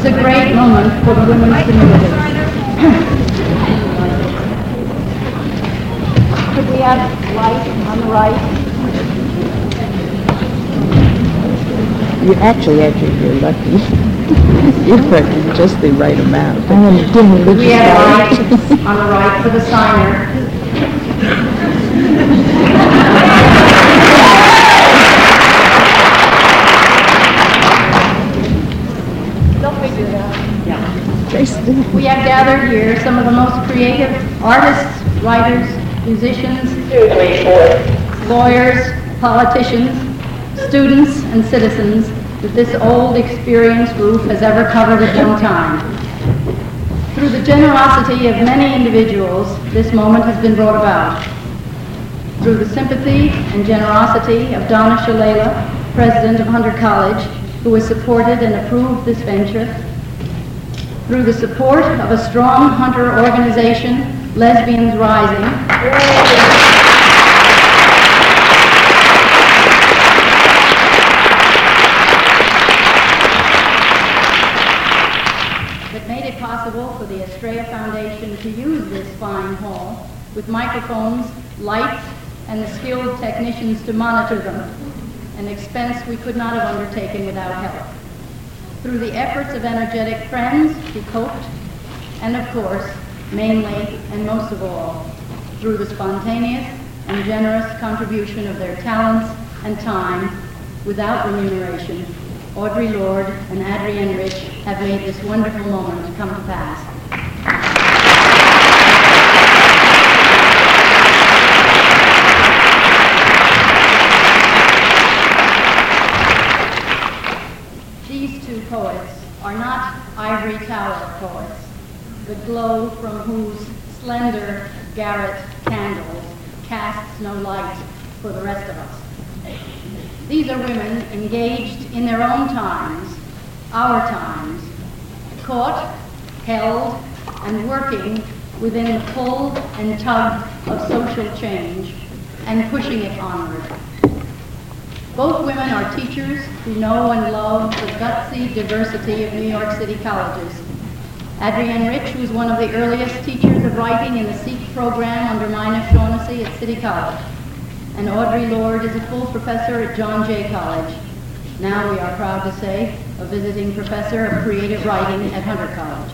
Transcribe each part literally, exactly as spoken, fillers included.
is a great moment for the women's community. Could we have light on the right? You actually, actually, you're lucky. You're putting just the right amount. Could we have light on the right for the signer? We have gathered here some of the most creative artists, writers, musicians, lawyers, politicians, students, and citizens that this old, experienced group has ever covered at one time. Through the generosity of many individuals, this moment has been brought about. Through the sympathy and generosity of Donna Shalala, president of Hunter College, who has supported and approved this venture. Through the support of a strong Hunter organization, Lesbians Rising, that made it possible for the Estrella Foundation to use this fine hall with microphones, lights, and the skilled technicians to monitor them, an expense we could not have undertaken without help. Through the efforts of energetic friends who coped, and of course, mainly and most of all, through the spontaneous and generous contribution of their talents and time without remuneration, Audre Lorde and Adrienne Rich have made this wonderful moment come to pass. Poets are not ivory tower poets, the glow from whose slender garret candles casts no light for the rest of us. These are women engaged in their own times, our times, caught, held, and working within the pull and tug of social change and pushing it onward. Both women are teachers who know and love the gutsy diversity of New York City colleges. Adrienne Rich, who's one of the earliest teachers of writing in the SEEK program under Mina Shaughnessy at City College. And Audre Lorde is a full professor at John Jay College. Now we are proud to say, a visiting professor of creative writing at Hunter College.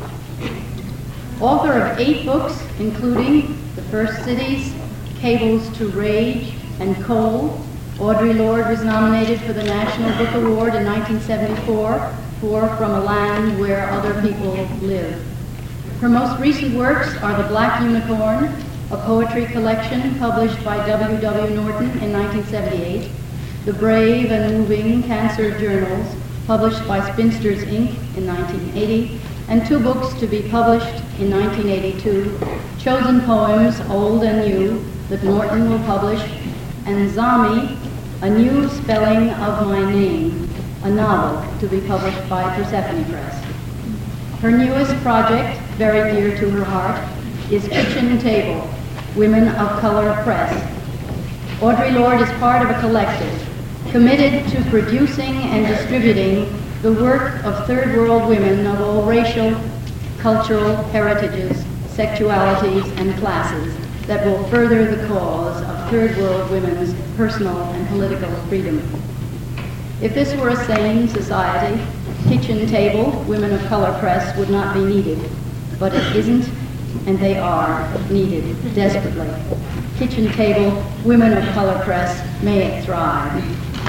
Author of eight books, including The First Cities, Cables to Rage, and Coal, Audre Lorde was nominated for the National Book Award in nineteen seventy-four for From a Land Where Other People Live. Her most recent works are The Black Unicorn, a poetry collection published by W W Norton in nineteen seventy-eight, The Brave and Moving Cancer Journals, published by Spinsters Incorporated in nineteen eighty, and two books to be published in nineteen eighty-two, Chosen Poems, Old and New, that Norton will publish, and Zami, A New Spelling of My Name, a novel to be published by Persephone Press. Her newest project, very dear to her heart, is Kitchen Table, Women of Color Press. Audre Lorde is part of a collective committed to producing and distributing the work of third world women of all racial, cultural heritages, sexualities, and classes that will further the cause of third world women's personal and political freedom. If this were a sane society, Kitchen Table, Women of Color Press would not be needed, but it isn't, and they are needed desperately. Kitchen Table, Women of Color Press, may it thrive.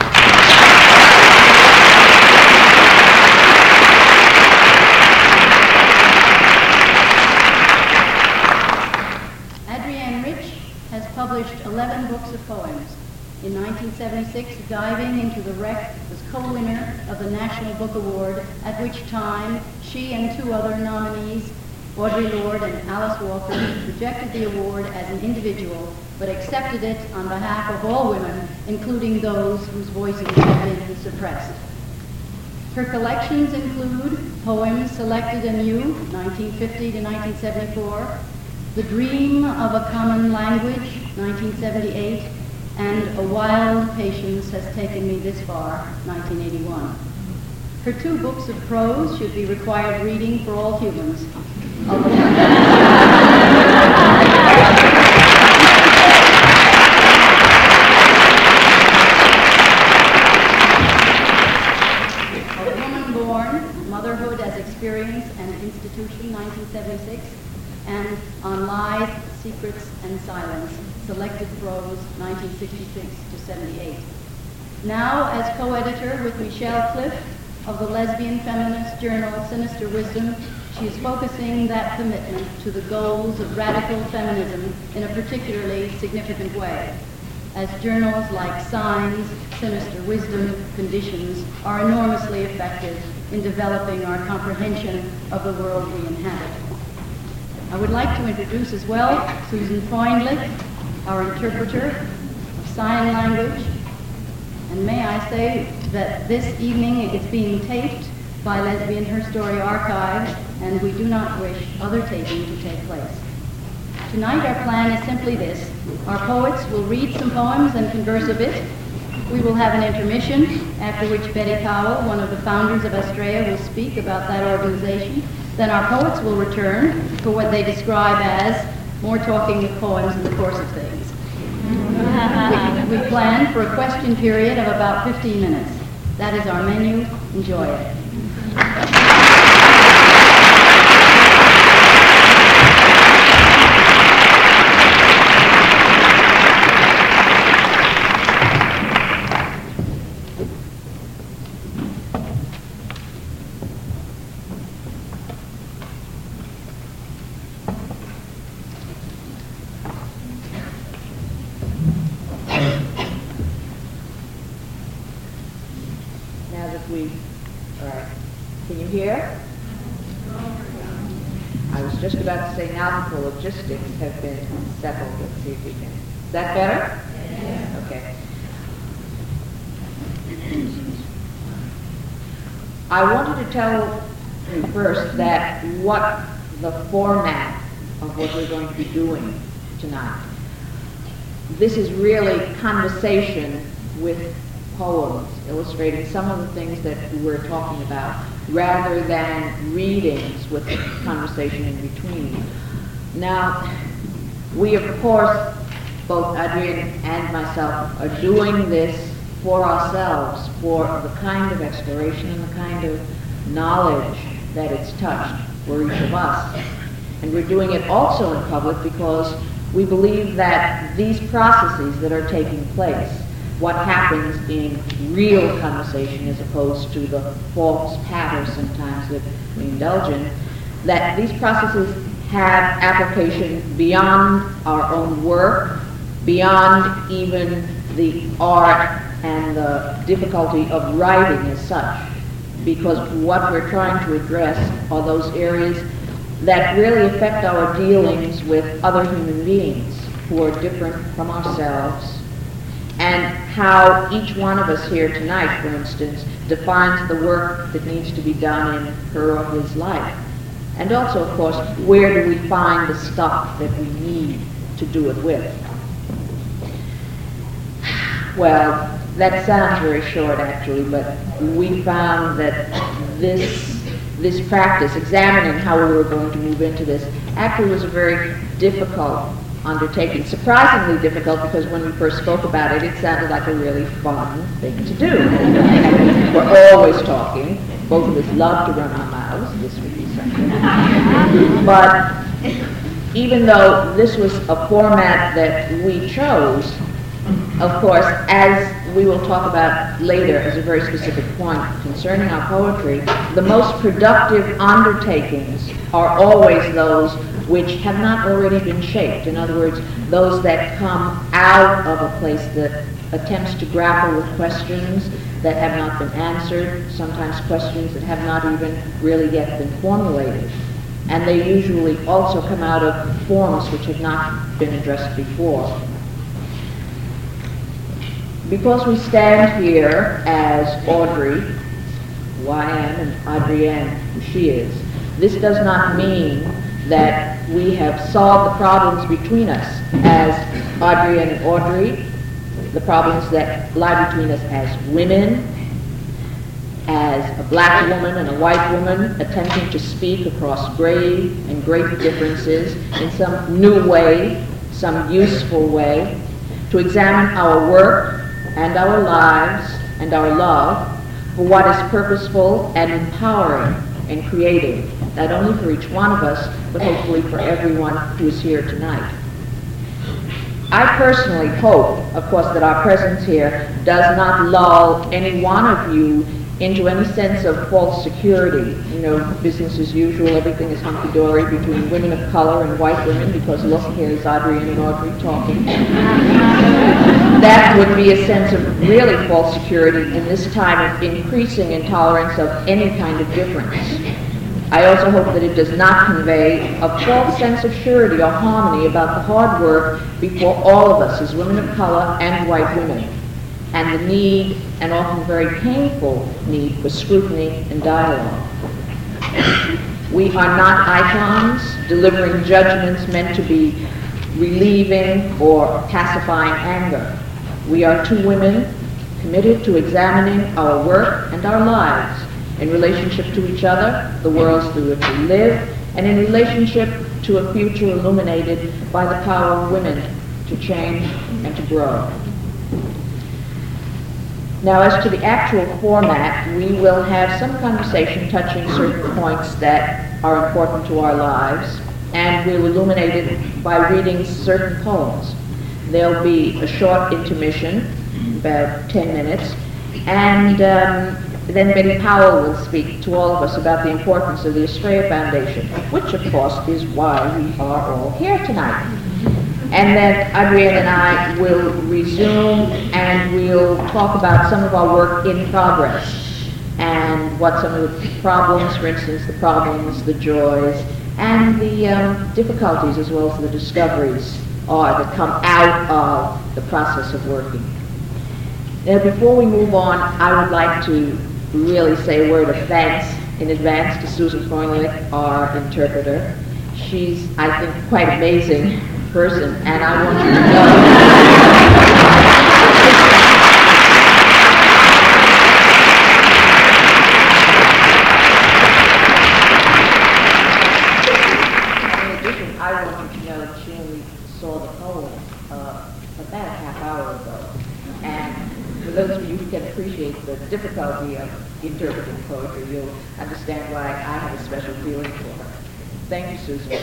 Published eleven books of poems. In nineteen seventy-six, diving into the wreck, was co-winner of the National Book Award, at which time she and two other nominees, Audre Lorde and Alice Walker, rejected the award as an individual, but accepted it on behalf of all women, including those whose voices had been suppressed. Her collections include Poems Selected Anew, nineteen fifty to nineteen seventy-four, The Dream of a Common Language, nineteen seventy-eight, and A Wild Patience Has Taken Me This Far, nineteen eighty-one. Her two books of prose should be required reading for all humans. A Woman Born, Motherhood as Experience and Institution, nineteen seventy-six, and On Lies, Secrets, and Silence, Selected Prose, nineteen sixty-six to seventy-eight. Now, as co-editor with Michelle Cliff of the lesbian feminist journal Sinister Wisdom, she is focusing that commitment to the goals of radical feminism in a particularly significant way, as journals like Signs, Sinister Wisdom, Conditions are enormously effective in developing our comprehension of the world we inhabit. I would like to introduce as well Susan Freundlich, our interpreter of sign language. And may I say that this evening is being taped by Lesbian Her Story Archive, and we do not wish other taping to take place. Tonight our plan is simply this. Our poets will read some poems and converse a bit. We will have an intermission, after which Betty Powell, one of the founders of Astrea, will speak about that organization. Then our poets will return for what they describe as more talking with poems in the course of things. We, we plan for a question period of about fifteen minutes. That is our menu. Enjoy it. Just about to say now that the logistics have been settled. Let's see if we can. Is that better? Yes. Okay. I wanted to tell you first that what the format of what we're going to be doing tonight. This is really conversation with poems, illustrating some of the things that we're talking about, rather than readings with conversation in between. Now, we of course, both Adrienne and myself, are doing this for ourselves, for the kind of exploration and the kind of knowledge that it's touched for each of us. And we're doing it also in public because we believe that these processes that are taking place, what happens in real conversation as opposed to the false patterns sometimes that we indulge in, that these processes have application beyond our own work, beyond even the art and the difficulty of writing as such, because what we're trying to address are those areas that really affect our dealings with other human beings who are different from ourselves, and how each one of us here tonight, for instance, defines the work that needs to be done in her or his life. And also, of course, where do we find the stuff that we need to do it with? Well, that sounds very short, actually, but we found that this, this practice, examining how we were going to move into this, actually was a very difficult undertaking. Surprisingly difficult, because when we first spoke about it, it sounded like a really fun thing to do. And we're always talking. Both of us love to run our mouths. This would be something. But even though this was a format that we chose, of course, as we will talk about later as a very specific point concerning our poetry, the most productive undertakings are always those which have not already been shaped. In other words, those that come out of a place that attempts to grapple with questions that have not been answered, sometimes questions that have not even really yet been formulated. And they usually also come out of forms which have not been addressed before. Because we stand here as Audrey, who I am, and Adrienne, who she is, this does not mean that we have solved the problems between us as Adrienne and Audrey, the problems that lie between us as women, as a black woman and a white woman attempting to speak across grave and great differences in some new way, some useful way, to examine our work and our lives and our love for what is purposeful and empowering and creative, not only for each one of us, but hopefully for everyone who is here tonight. I personally hope, of course, that our presence here does not lull any one of you into any sense of false security. You know, business as usual, everything is hunky-dory between women of color and white women, because look, here's Adrienne and Audrey talking. That would be a sense of really false security in this time of increasing intolerance of any kind of difference. I also hope that it does not convey a false sense of surety or harmony about the hard work before all of us as women of color and white women, and the need, and often very painful need, for scrutiny and dialogue. We are not icons delivering judgments meant to be relieving or pacifying anger. We are two women committed to examining our work and our lives in relationship to each other, the worlds through which we live, and in relationship to a future illuminated by the power of women to change and to grow. Now, as to the actual format, we will have some conversation touching certain points that are important to our lives, and we'll illuminate it by reading certain poems. There'll be a short intermission, about ten minutes, and um, then Betty Powell will speak to all of us about the importance of the Estrella Foundation, which, of course, is why we are all here tonight. And then Adrienne and I will resume, and we'll talk about some of our work in progress and what some of the problems, for instance, the problems, the joys, and the um, difficulties as well as the discoveries are that come out of the process of working. Now, before we move on, I would like to really say a word of thanks in advance to Susan Freundlich, our interpreter. She's, I think, quite amazing person, and I want you to know in addition, I want you to know that she only saw the poem uh, about a half hour ago, and for those of you who can appreciate the difficulty of interpreting poetry, you'll understand why I have a special feeling for her. Thank you, Susan.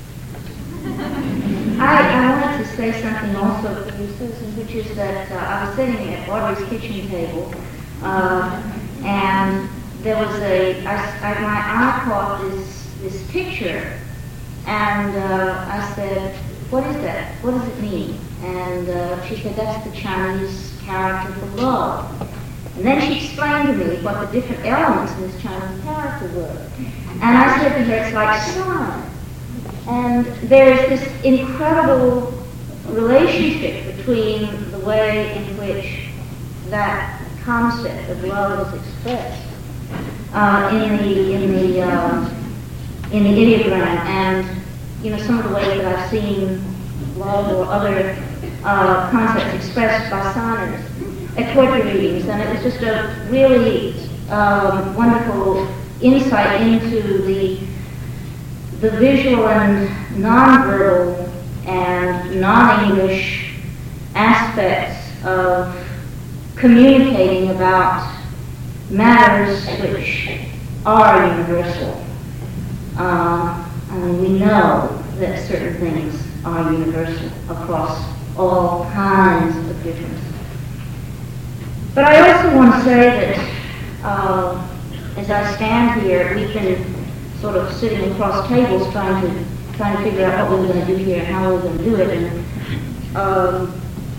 I, I wanted to say something also to you, Susan, which is that uh, I was sitting at Audrey's kitchen table, uh, and there was a, I, I, my eye caught this, this picture, and uh, I said, what is that? What does it mean? And uh, she said, that's the Chinese character for love. And then she explained to me what the different elements in this Chinese character were. And I said to her, it's like sun. And there is this incredible relationship between the way in which that concept of love is expressed uh, in the in the uh, in the ideogram, and you know some of the ways that I've seen love or other uh, concepts expressed by signers at poetry readings, and it was just a really um, wonderful insight into the the visual and nonverbal and non-English aspects of communicating about matters which are universal. Uh, I mean, we know that certain things are universal across all kinds of differences. But I also want to say that uh, as I stand here, we've been sort of sitting across tables trying to trying to figure out what we were going to do here and how we were going to do it. And um,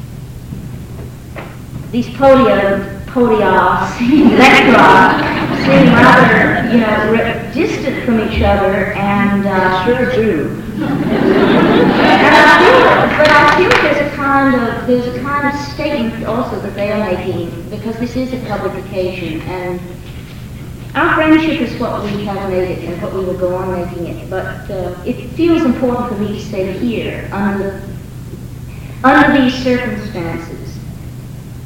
these podia, podia, lectra seem rather, you know, re- distant from each other, and uh, sure do. and I feel, but I feel there's a kind of there's a kind of statement also that they are making, because this is a public occasion, and our friendship is what we have made it and what we will go on making it, but uh, it feels important for me to stay here under, under these circumstances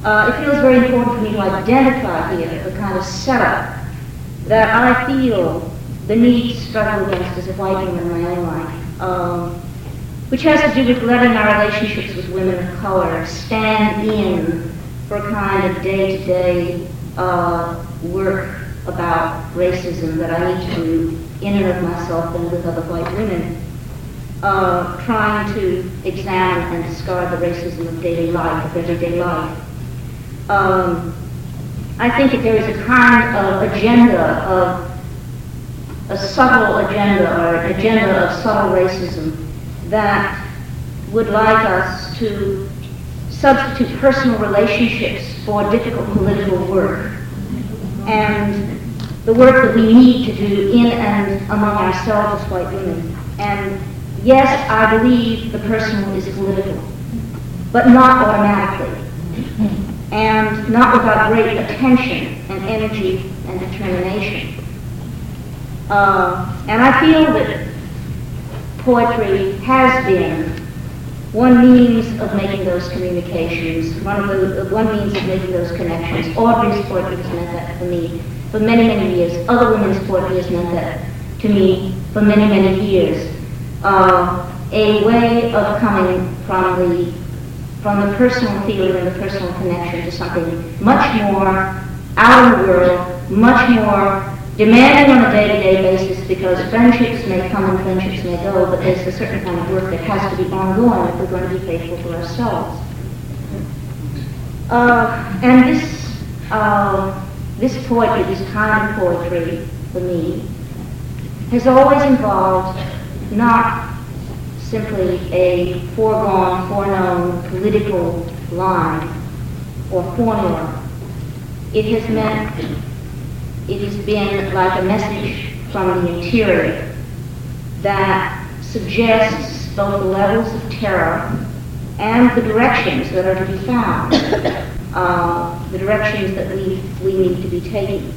uh, it feels very important for me to identify here the kind of setup that I feel the need to struggle against as a white woman in my own life, um, which has to do with letting our relationships with women of color stand in for a kind of day-to-day uh, work about racism that I need to do in and of myself and with other white women, uh, trying to examine and discard the racism of daily life, of everyday life. Um, I think that there is a kind of agenda, of a subtle agenda, or an agenda of subtle racism that would like us to substitute personal relationships for difficult political work, and the work that we need to do in and among ourselves as white women. And yes, I believe the personal is political, but not automatically, and not without great attention and energy and determination. Uh, and I feel that poetry has been one means of making those communications, one of the, one means of making those connections. Audrey's poetry has meant that for me for many, many years. Other women's poetry has meant that to me for many, many years. Uh, a way of coming from the from the personal feeling and the personal connection to something much more out of the world, much more demanding on a day-to-day basis, because friendships may come and friendships may go, but there's a certain kind of work that has to be ongoing if we're going to be faithful to ourselves. Uh, and this, uh, this poetry, this kind of poetry, for me, has always involved not simply a foregone, foreknown political line or formula. It has meant It has been like a message from the interior that suggests both the levels of terror and the directions that are to be found, uh, the directions that we, we need to be taking.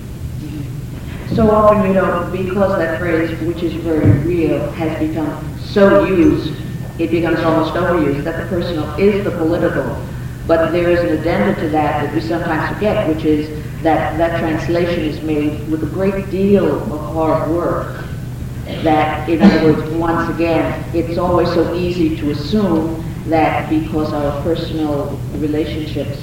So often, you know, because that phrase, which is very real, has become so used, it becomes almost overused, that the personal is the political. But there is an addenda to that that we sometimes forget, which is that that translation is made with a great deal of hard work. That, in other words, once again, it's always so easy to assume that because our personal relationships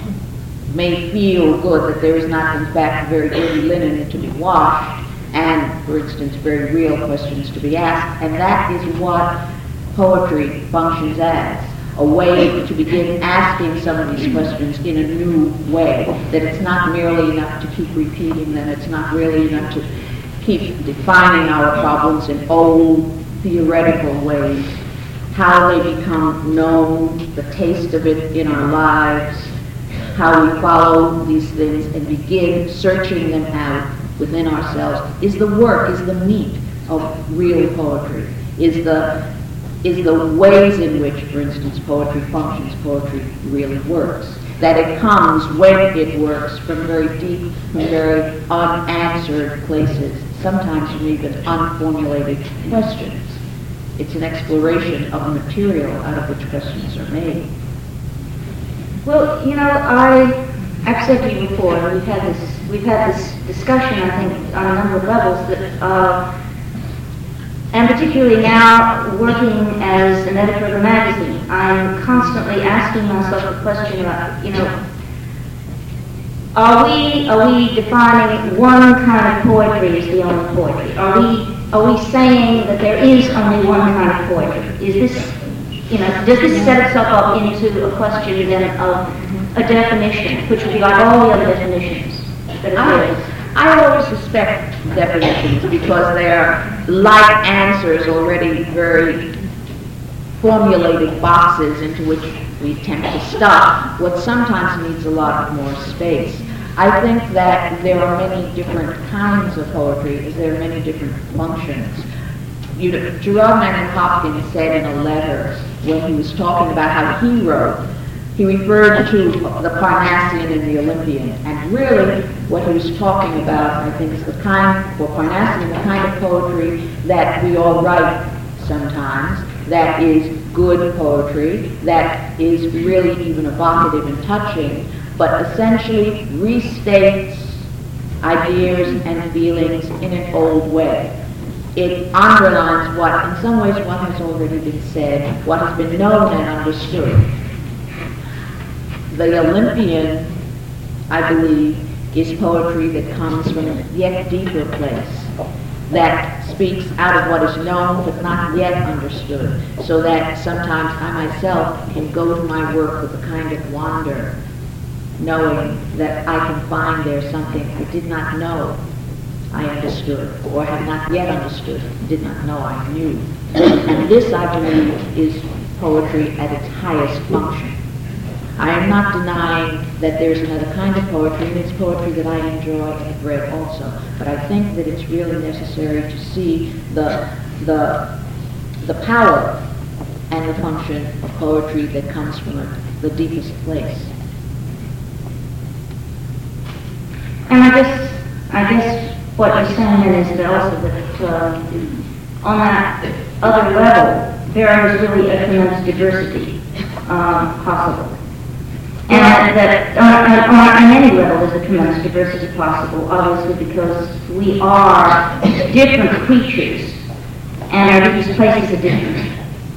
may feel good, that there is not, in fact, very dirty linen to be washed, and, for instance, very real questions to be asked. And that is what poetry functions as. A way to begin asking some of these questions in a new way, that it's not merely enough to keep repeating them, it's not really enough to keep defining our problems in old theoretical ways, how they become known, the taste of it in our lives, how we follow these things and begin searching them out within ourselves, is the work, is the meat of real poetry, is the is the ways in which, for instance, poetry functions, poetry really works. That it comes, when it works, from very deep, from very unanswered places, sometimes from even unformulated questions. It's an exploration of material out of which questions are made. Well, you know, I, I've said to you before, and we've had this, we've had this discussion, I think, on a number of levels, that uh, and particularly now, working as an editor of a magazine, I'm constantly asking myself the question about, you know, are we are we defining one kind of poetry as the only poetry? Are we are we saying that there is only one kind of poetry? Is this, you know, does this set itself up into a question then of a definition, which would be like all the other definitions that are there? I always suspect definitions because they're like answers, already very formulated boxes into which we tend to stuff what sometimes needs a lot more space. I think that there are many different kinds of poetry, as there are many different functions. You know, Gerard Manley Hopkins said in a letter when he was talking about how he wrote, he referred to the Parnassian and the Olympian, and really what he was talking about, I think, is the kind, for Parnassian, the kind of poetry that we all write sometimes, that is good poetry, that is really even evocative and touching, but essentially restates ideas and feelings in an old way. It underlines what, in some ways, what has already been said, what has been known and understood. The Olympian, I believe, is poetry that comes from a yet deeper place, that speaks out of what is known but not yet understood, so that sometimes I myself can go to my work with a kind of wonder, knowing that I can find there something I did not know I understood, or had not yet understood, did not know I knew. And this, I believe, is poetry at its highest function. I am not denying that there's another kind of poetry, and it's poetry that I enjoy and have read also. But I think that it's really necessary to see the, the, the power and the function of poetry that comes from a, the deepest place. And I guess, I guess what you're saying then is that also that uh, on that other level, there is really a tremendous diversity um, possible. And that on, on, on any level there's a tremendous diversity possible, obviously because we are different creatures and our deepest places are different.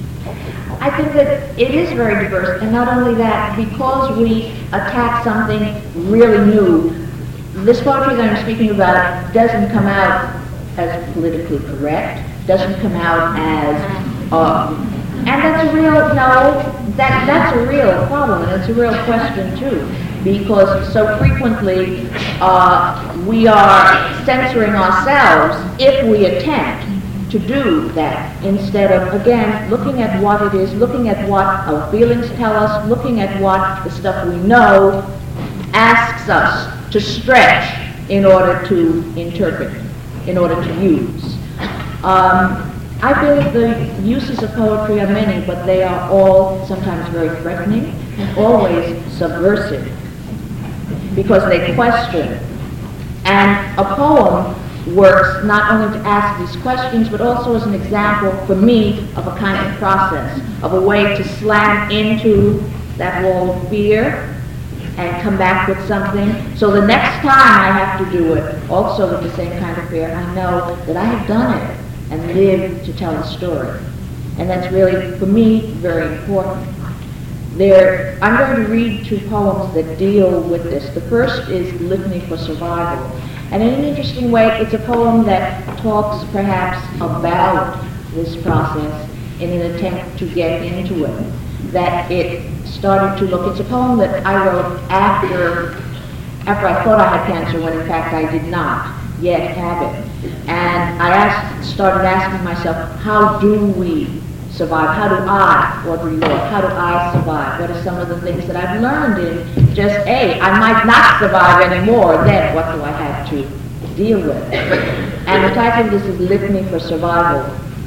I think that it is very diverse, and not only that, because we attack something really new, this poetry that I'm speaking about doesn't come out as politically correct, doesn't come out as, uh, and that's a real, no, that, that's a real problem, and it's a real question too, because so frequently uh, we are censoring ourselves if we attempt to do that, instead of, again, looking at what it is, looking at what our feelings tell us, looking at what the stuff we know asks us to stretch in order to interpret, in order to use. Um, I feel that the uses of poetry are many, but they are all sometimes very threatening and always subversive, because they question. And a poem works not only to ask these questions, but also as an example for me of a kind of process, of a way to slam into that wall of fear and come back with something. So the next time I have to do it, also with the same kind of fear, I know that I have done it and lived to tell a story. And that's really, for me, very important. There, I'm going to read two poems that deal with this. The first is Litany for Survival. And in an interesting way, it's a poem that talks perhaps about this process in an attempt to get into it. That it started to look, it's a poem that I wrote after, after I thought I had cancer, when in fact I did not yet have it. And I asked, started asking myself, how do we survive? How do I, Audre Lorde, how do I survive? What are some of the things that I've learned in just, A, I might not survive anymore, then what do I have to deal with? And the title of this is Litany for Survival.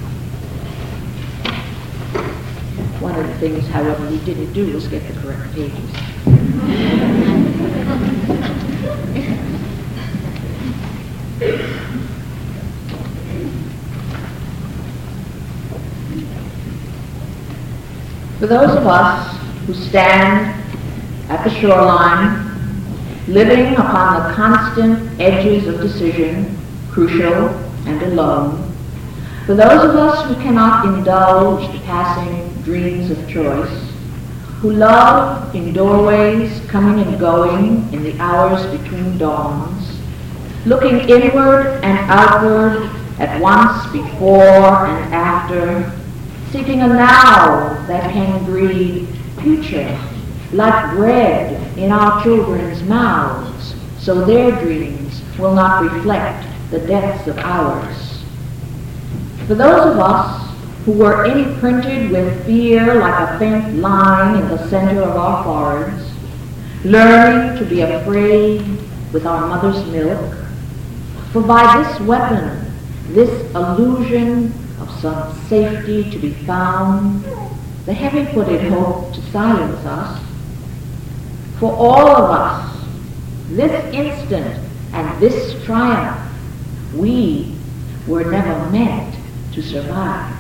One of the things, however, we didn't do was get the correct pages. For those of us who stand at the shoreline, living upon the constant edges of decision, crucial and alone, for those of us who cannot indulge the passing dreams of choice, who love in doorways coming and going in the hours between dawns, looking inward and outward at once before and after, seeking a now that can breed future, like bread in our children's mouths, so their dreams will not reflect the depths of ours. For those of us who were imprinted with fear like a faint line in the center of our foreheads, learning to be afraid with our mother's milk, for by this weapon, this illusion of some safety to be found, the heavy-footed hope to silence us, for all of us, this instant and this triumph, we were never meant to survive.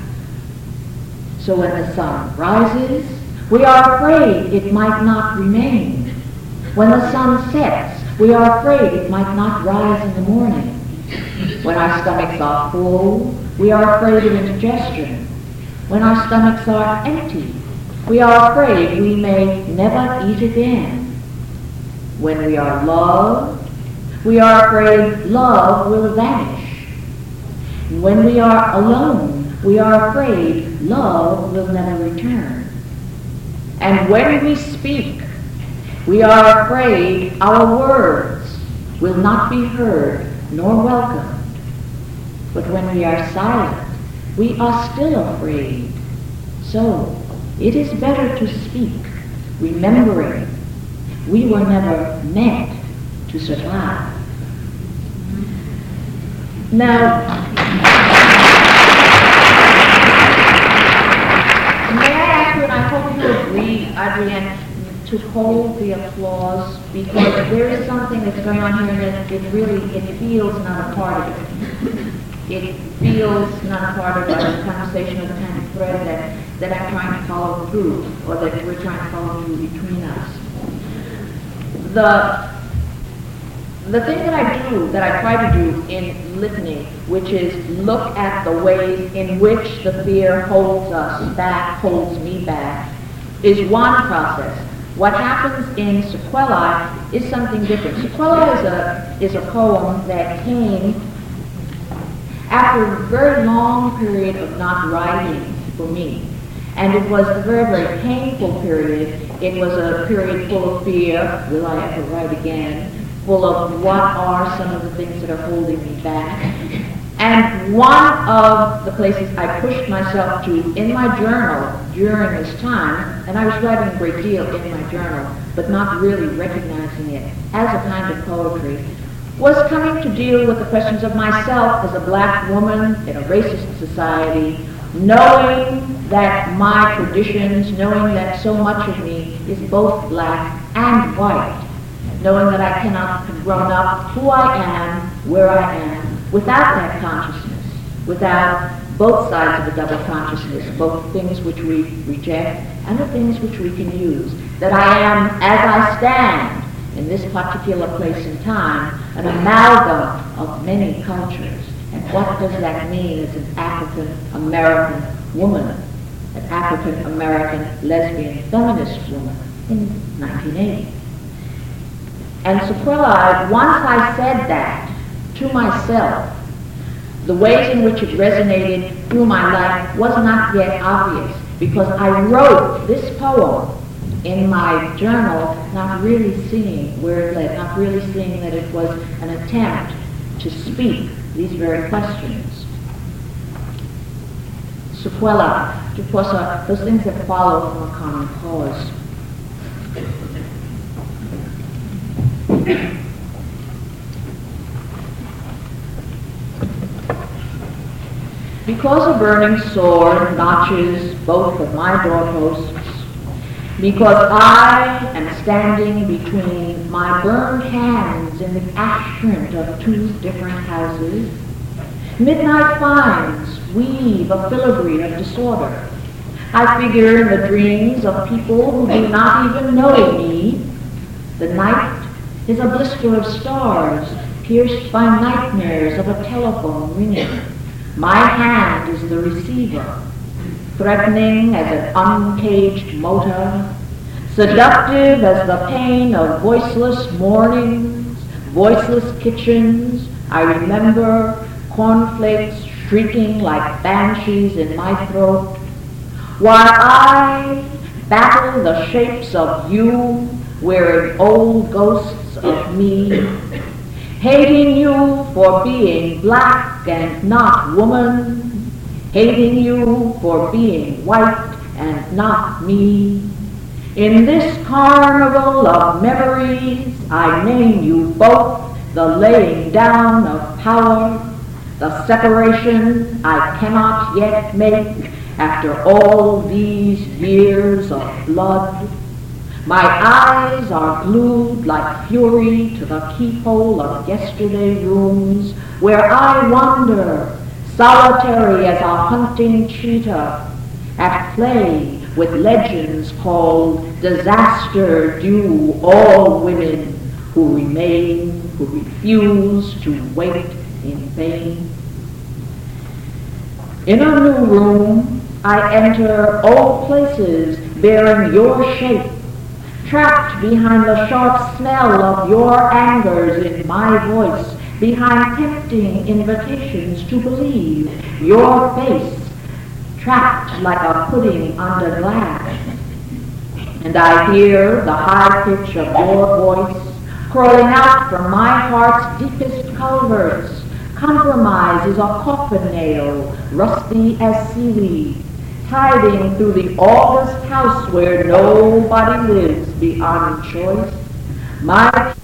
So when the sun rises, we are afraid it might not remain. When the sun sets, we are afraid it might not rise in the morning. When our stomachs are full, we are afraid of indigestion. When our stomachs are empty, we are afraid we may never eat again. When we are loved, we are afraid love will vanish. When we are alone, we are afraid love will never return. And when we speak, we are afraid our words will not be heard nor welcomed. But when we are silent, we are still afraid. So, it is better to speak, remembering we were never meant to survive. Now, may I ask you, and I hope you agree, Adrienne, to hold the applause, because there is something that's going on here that it really, it feels not a part of it. It feels not a part of the conversation or the kind of thread that, that I'm trying to follow through, or that we're trying to follow through between us. The, the thing that I do, that I try to do in litany, which is look at the ways in which the fear holds us back, holds me back, is one process. What happens in Sequelae is something different. Sequelae is a, is a poem that came after a very long period of not writing for me. And it was a very, very painful period. It was a period full of fear. Will I ever write again? Full of what are some of the things that are holding me back? And one of the places I pushed myself to in my journal during this time, and I was writing a great deal in my journal, but not really recognizing it as a kind of poetry, was coming to deal with the questions of myself as a black woman in a racist society, knowing that my traditions, knowing that so much of me is both black and white, knowing that I cannot have grown up who I am, where I am, without that consciousness, without both sides of the double consciousness, both things which we reject and the things which we can use, that I am, as I stand in this particular place and time, an amalgam of many cultures. And what does that mean as an African-American woman, an African-American lesbian feminist woman in nineteen eighty? And Sequelae, once I said that to myself, the ways in which it resonated through my life was not yet obvious, because I wrote this poem in my journal, not really seeing where it led, not really seeing that it was an attempt to speak these very questions. Sequelae, of course, are those things that follow from a common cause. Because a burning sword notches both of my doorposts, because I am standing between my burned hands in the ash print of two different houses, midnight finds weave a filigree of disorder. I figure in the dreams of people who do not even know me. The night is a blister of stars pierced by nightmares of a telephone ringing. My hand is the receiver, threatening as an uncaged motor, seductive as the pain of voiceless mornings, voiceless kitchens. I remember cornflakes shrieking like banshees in my throat, while I battle the shapes of you, wearing old ghosts of me, hating you for being black and not woman, hating you for being white and not me. In this carnival of memories, I name you both the laying down of power, the separation I cannot yet make after all these years of blood. My eyes are glued like fury to the keyhole of yesterday rooms, where I wander, solitary as a hunting cheetah, at play with legends called disaster due all women who remain, who refuse to wait in vain. In a new room, I enter old places bearing your shape, trapped behind the sharp smell of your angers in my voice, behind tempting invitations to believe your face, trapped like a pudding under glass. And I hear the high pitch of your voice crawling out from my heart's deepest culverts. Compromise is a coffin nail, rusty as seaweed, tiding through the august house where nobody lives beyond choice. My